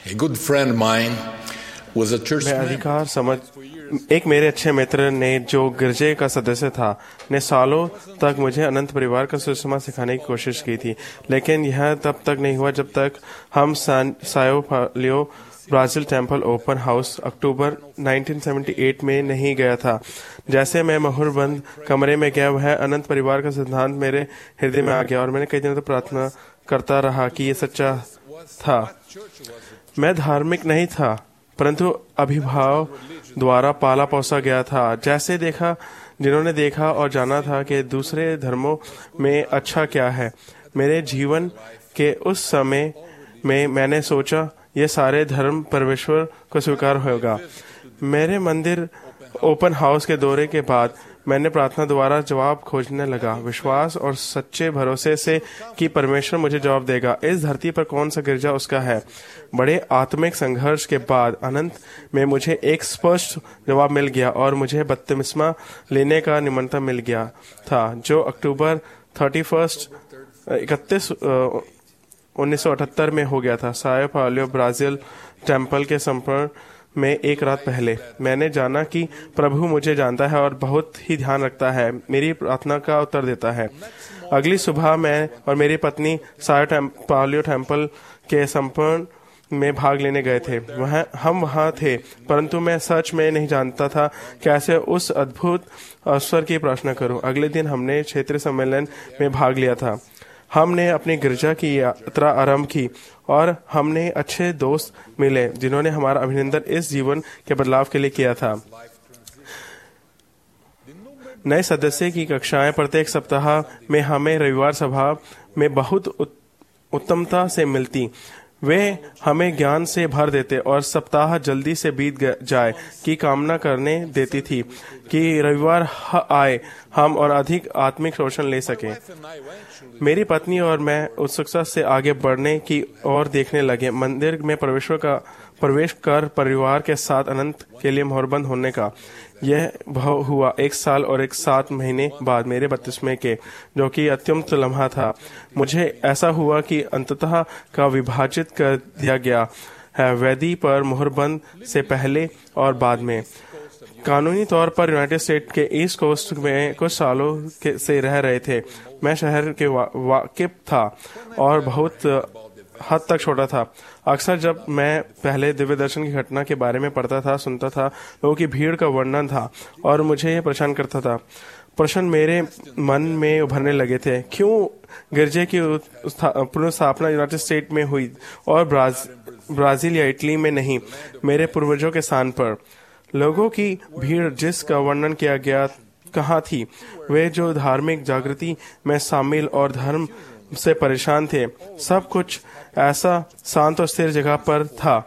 A good friend of mine was a church मैं member. अधिकार समझ एक मेरे अच्छे मित्र ने जो गिरजे का सदस्य था ने सालों तक मुझे अनंत परिवार का सुषमा सिखाने की कोशिश की थी, लेकिन यह तब तक नहीं हुआ जब तक हम Sao Paulo Brazil temple open house अक्टूबर 1978 में नहीं गया था। जैसे मैं मोहरबंद कमरे में गया, वह अनंत परिवार का सिद्धांत मेरे हृदय में आ गया और मैंने कई दिनों तक प्रार्थना करता रहा कि ये सच्चा था। मैं धार्मिक नहीं था, परंतु अभिभाव द्वारा पाला पोसा गया था। जैसे देखा जिन्होंने देखा और जाना था कि दूसरे धर्मों में अच्छा क्या है। मेरे जीवन के उस समय में मैंने सोचा ये सारे धर्म परमेश्वर को स्वीकार होगा। मेरे मंदिर ओपन हाउस के दौरे के बाद मैंने प्रार्थना द्वारा जवाब खोजने लगा, विश्वास और सच्चे भरोसे से कि परमेश्वर मुझे जवाब देगा। इस धरती पर कौन सा गिरजा उसका है। बड़े आत्मिक संघर्ष के बाद अंत में मुझे एक स्पष्ट जवाब मिल गया और मुझे बपतिस्मा लेने का निमंत्रण मिल गया था, जो अक्टूबर 31 1978 में हो गया था। सायो पालियो ब्राजील टेम्पल के संपर्क में एक रात पहले मैंने जाना कि प्रभु मुझे जानता है और बहुत ही ध्यान रखता है, मेरी प्रार्थना का उत्तर देता है। अगली सुबह मैं और मेरी पत्नी सायो पालियो टेम्पल के संपर्क में भाग लेने गए थे। हम वहाँ थे, परंतु मैं सच में नहीं जानता था कैसे उस अद्भुत अवसर की प्रार्थना करूं। अगले दिन हमने क्षेत्रीय सम्मेलन में भाग लिया था। हमने अपनी गिरजा की यात्रा आरंभ की और हमने अच्छे दोस्त मिले जिन्होंने हमारा अभिनंदन इस जीवन के बदलाव के लिए किया था। नए सदस्य की कक्षाएं प्रत्येक सप्ताह में हमें रविवार सभा में बहुत उत्तमता से मिलती। वे हमें ज्ञान से भर देते और सप्ताह जल्दी से बीत जाए की कामना करने देती थी कि रविवार आए हम और अधिक आत्मिक पोषण ले सकें। मेरी पत्नी और मैं उत्सुकता से आगे बढ़ने की ओर देखने लगे। मंदिर में प्रवेश कर परिवार के साथ अनंत के लिए मोहरबंद होने का यह हुआ 1 साल और 7 महीने बाद मेरे बपतिस्मे के, जो कि अत्यंत लम्हा था। मुझे ऐसा हुआ कि अंततः का विभाजित कर दिया गया है, वेदी पर मोहरबंद से पहले और बाद में। कानूनी तौर पर यूनाइटेड स्टेट के ईस्ट कोस्ट में कुछ सालों से रह रहे थे। मैं शहर के वाकिफ था और बहुत हद तक छोटा था। अक्सर जब मैं पहले दिव्य दर्शन की घटना के बारे में पढ़ता था, सुनता था, लोगों की भीड़ का वर्णन था और मुझे यह परेशान करता था। प्रश्न मेरे मन में उभरने लगे थे, क्यों गिरजे की पुनर्स्थापना यूनाइटेड स्टेट में हुई और ब्राजील या इटली में नहीं, मेरे पूर्वजों के स्थान पर। लोगों की भीड़ जिसका वर्णन किया गया कहाँ थी? वे जो धार्मिक जागृति में शामिल और धर्म से परेशान थे। सब कुछ ऐसा शांत और स्थिर जगह पर था।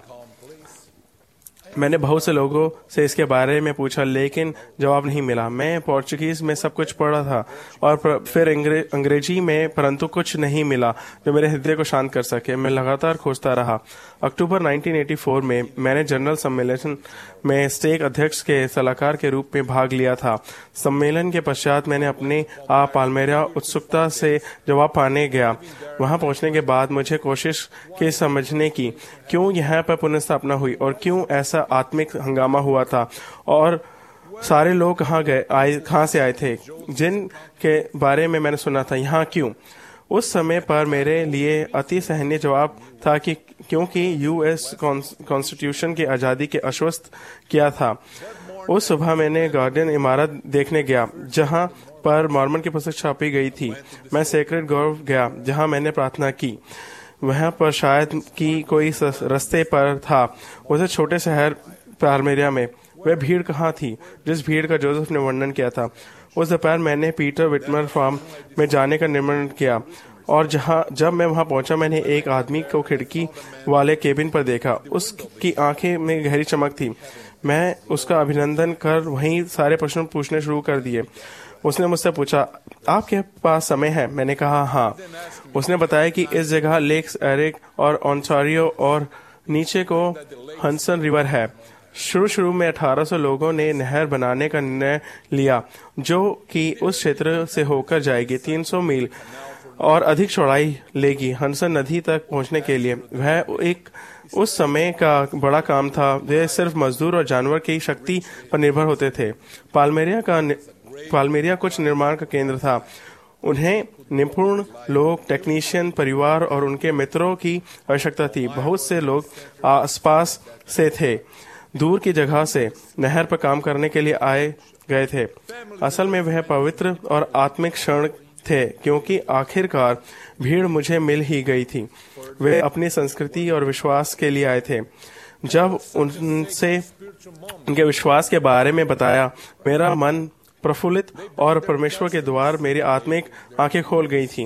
मैंने बहुत से लोगों से इसके बारे में पूछा, लेकिन जवाब नहीं मिला। मैं पोर्चुगीज में सब कुछ पढ़ा था और फिर अंग्रेजी में, परंतु कुछ नहीं मिला जो मेरे हृदय को शांत कर सके। मैं लगातार खोजता रहा। अक्टूबर 1984 में मैंने जनरल सम्मेलन में स्टेक अध्यक्ष के सलाहकार के रूप में भाग लिया था। सम्मेलन के पश्चात मैंने अपने आप पाल्मेरा उत्सुकता से जवाब पाने गया। वहां पहुंचने के बाद मुझे कोशिश की समझने की क्यों यहाँ पर पुनर्स्थापना हुई और क्यों ऐसा आत्मिक हंगामा हुआ था और सारे लोग कहाँ से आए थे जिन के बारे में मैंने सुना था। यहाँ क्यों? उस समय पर मेरे लिए अति सहनीय जवाब था कि क्योंकि यूएस कॉन्स्टिट्यूशन की आज़ादी के आश्वस्त किया था। उस सुबह मैंने गार्डन इमारत देखने गया जहां पर मॉर्मन की पुस्तक छापी गई थी। मैं सेक्रेड ग्रोव गया जहां मैंने प्रार्थना की। वहां पर शायद कि कोई रास्ते पर था उस छोटे शहर पाल्मेरा में। वह भीड़ कहाँ थी जिस भीड़ का जोसेफ ने वर्णन किया था? उस दोपहर मैंने पीटर विटमर फार्म में जाने का निर्णय किया और जब मैं वहां पहुंचा, मैंने एक आदमी को खिड़की वाले केबिन पर देखा। उसकी आंखें में गहरी चमक थी। मैं उसका अभिनंदन कर वहीं सारे प्रश्न पूछने शुरू कर दिए। उसने मुझसे पूछा, आपके पास समय है? मैंने कहा हाँ। उसने बताया कि इस जगह लेक्स एरिक और ओंटारियो और नीचे को हंसन रिवर है। शुरू में 1800 लोगों ने नहर बनाने का निर्णय लिया जो कि उस क्षेत्र से होकर जाएगी 300 मील। और अधिक चौड़ाई लेगी हडसन नदी तक पहुंचने के लिए। वह एक उस समय का बड़ा काम था। वे सिर्फ मजदूर और जानवर की शक्ति पर निर्भर होते थे। पाल्मेरिया कुछ निर्माण का केंद्र था। उन्हें निपुण लोग, टेक्नीशियन, परिवार और उनके मित्रों की आवश्यकता थी। बहुत से लोग आसपास से थे, दूर की जगह से नहर पर काम करने के लिए आए गए थे। असल में वह पवित्र और आत्मिक क्षण थे, क्योंकि आखिरकार भीड़ मुझे मिल ही गई थी। वे अपनी संस्कृति और विश्वास के लिए आए थे। जब उनसे उनके विश्वास के बारे में बताया, मेरा मन प्रफुल्लित और परमेश्वर के द्वार मेरी आत्मिक आंखें खोल गई थी।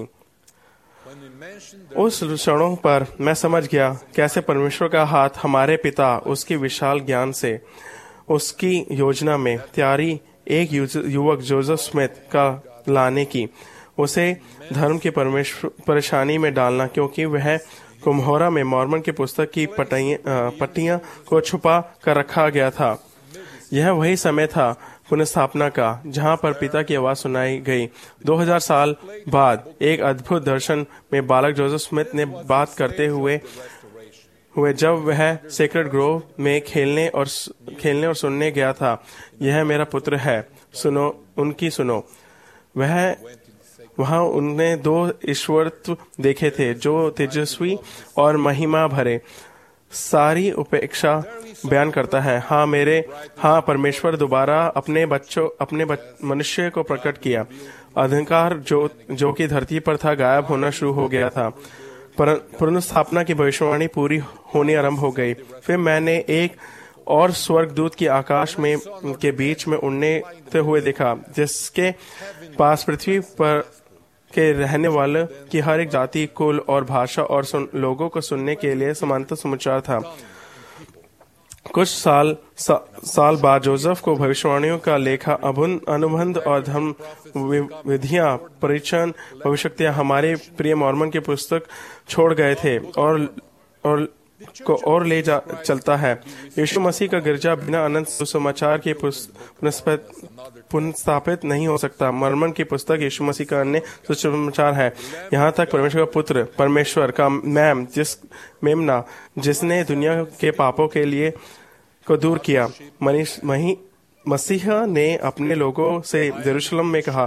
उस क्षणों पर मैं समझ गया कैसे परमेश्वर का हाथ हमारे पिता उसकी विशाल ज्ञान से उसकी योजना में तैयारी एक युवक जोसेफ स्मिथ का लाने की, उसे धर्म की परेशानी में डालना, क्योंकि वह कुम्होरा में मॉर्मन की पुस्तक की पट्टियां को छुपा कर रखा गया था। यह वही समय था पुनर्स्थापना का जहां पर पिता की आवाज सुनाई गई। 2000 साल बाद एक अद्भुत दर्शन में बालक जोसेफ स्मिथ ने बात करते हुए जब वह सेक्रेड ग्रोव में खेलने और सुनने गया था, यह मेरा पुत्र है, सुनो। वहां उनने 2 ईश्वरत्व देखे थे जो तेजस्वी और महिमा भरे, सारी उपेक्षा बयान करता है। हाँ, परमेश्वर दोबारा अपने मनुष्य को प्रकट किया। अंधकार जो कि धरती पर था गायब होना शुरू हो गया था। पुनर्स्थापना की भविष्यवाणी पूरी होनी आरंभ हो गई। फिर मैंने एक और स्वर्गदूत की आकाश में के बीच में उड़ते हुए देखा, जिसके पास पृथ्वी पर के रहने वाले की हर एक जाति, कुल और भाषा और लोगों को सुनने के लिए समांतर समाचार था। कुछ साल बाद जोसेफ को भविष्यवाणियों का लेखा, अनुबंध और धर्म विधियां, परिचय, भविष्यवाणियां हमारे प्रिय मॉर्मन की पुस्तक छोड़ गए थे और ले चलता है। यीशु मसीह का गिरजा बिना अनंत सुसमाचार के पुनर्स्थापित नहीं हो सकता। मॉर्मन की पुस्तक यीशु मसीह का अन्य सुसमाचार है। यहाँ तक परमेश्वर का पुत्र, परमेश्वर का मेमना, जिसने दुनिया के पापों के लिए को दूर किया, मसीह ने अपने लोगों से यरूशलेम में कहा,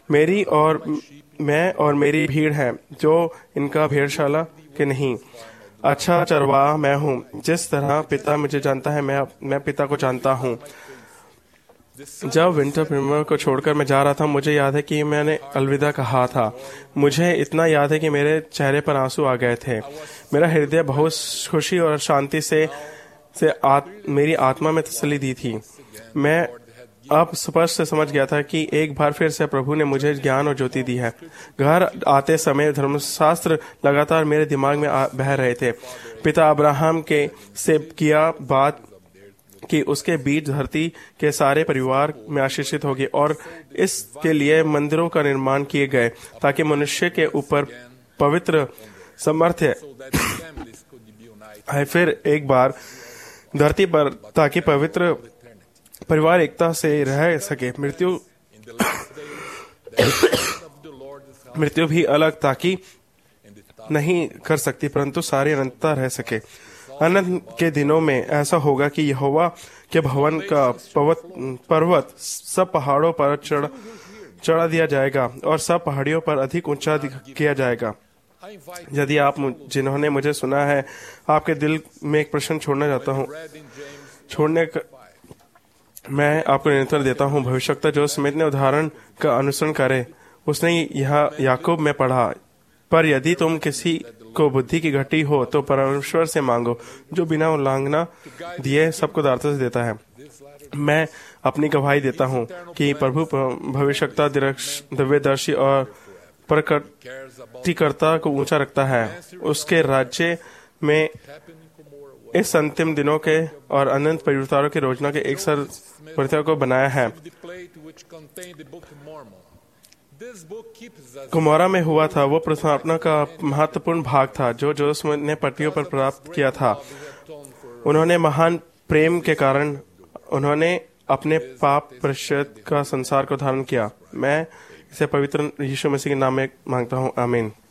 मैं और मेरी भीड़ है, जो इनका भेड़शाला के नहीं। अच्छा चरवाहा मैं हूँ। जिस तरह पिता मुझे जानता है, मैं पिता को जानता हूँ। जब विंटर प्रीमियर को छोड़कर मैं जा रहा था, मुझे याद है कि मैंने अलविदा कहा था। मुझे इतना याद है कि मेरे चेहरे पर आंसू आ गए थे। मेरा हृदय बहुत खुशी और शांति से मेरी आत्मा में तसल्ली दी थी। मैं अब स्पष्ट से समझ गया था कि एक बार फिर से प्रभु ने मुझे ज्ञान और ज्योति दी है। घर आते समय धर्मशास्त्र लगातार मेरे दिमाग में बह रहे थे। पिता अब्राहम के से किया बात कि उसके बीच धरती के सारे परिवार में आशीषित होगी, और इसके लिए मंदिरों का निर्माण किए गए ताकि मनुष्य के ऊपर पवित्र सामर्थ्य है। फिर एक बार धरती पर ताकि पवित्र परिवार एकता से रह सके। मृत्यु भी अलग ताकि नहीं कर सकती, परंतु सारी अनंतता रह सके। अनंत के दिनों में ऐसा होगा कि यहोवा के भवन का पर्वत सब पहाड़ों पर चढ़ा दिया जाएगा और सब पहाड़ियों पर अधिक ऊंचा किया जाएगा। यदि आप जिन्होंने मुझे सुना है, आपके दिल में एक प्रश्न छोड़ना चाहता हूँ। मैं आपको निरंतर देता हूँ, भविष्यवक्ता जो स्मिथ ने उदाहरण का अनुसरण करे। उसने यह याकूब में पढ़ा, पर यदि तुम किसी को बुद्धि की घटी हो तो परमेश्वर से मांगो, जो बिना उल्लंघना दिए सबको दारता से देता है। मैं अपनी गवाही देता हूँ कि प्रभु भविष्यवक्ता, दिव्यदर्शी और प्रकटीकर्ता को ऊंचा रखता है। उसके राज्य में इस अंतिम दिनों के और अनंत परिवर्तनों के रोजना के एक सर को बनाया है। कुम्होरा में हुआ था वो पुनर्स्थापना का महत्वपूर्ण भाग था जो जोसेफ ने पट्टियों पर प्राप्त किया था। उन्होंने महान प्रेम के कारण उन्होंने अपने पाप प्रतिशत का संसार को धारण किया। मैं इसे पवित्र यीशु मसीह के नाम में मांगता हूँ, आमीन।